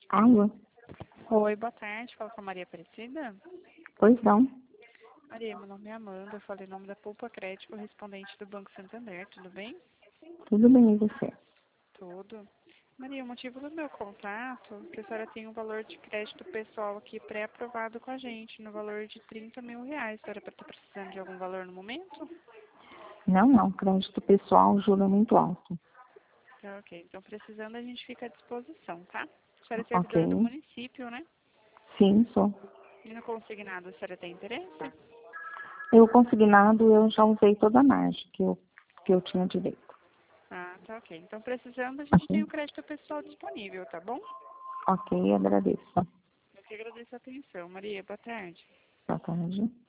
Alô? Oi, boa tarde. Fala com a Maria Aparecida. Pois não. Maria, meu nome é Amanda. Eu falei em nome da Poupa Crédito, correspondente do Banco Santander. Tudo bem? Tudo bem, e você? Tudo. Maria, o motivo do meu contato é que a senhora tem um valor de crédito pessoal aqui pré-aprovado com a gente, no valor de R$ 30.000. A senhora está precisando de algum valor no momento? Não. Crédito pessoal, o juro é muito alto. Ok, então precisando a gente fica à disposição, tá? A senhora é Ok. servidora do município, né? Sim, sou. E no consignado a senhora tem interesse? Eu consignado, eu já usei toda a margem que eu tinha direito. Ah, tá ok. Então precisando a gente tem Ok? o crédito pessoal disponível, tá bom? Ok, agradeço. Eu que agradeço a atenção. Maria, boa tarde. Boa tarde.